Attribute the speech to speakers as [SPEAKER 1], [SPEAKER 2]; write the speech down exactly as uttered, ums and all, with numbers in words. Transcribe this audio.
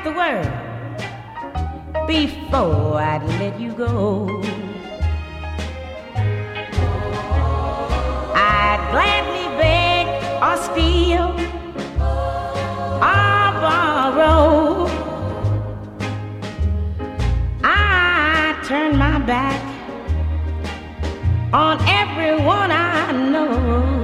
[SPEAKER 1] the world before I'd let you go. I'd gladly beg or steal or borrow. I turn my back on everyone I know.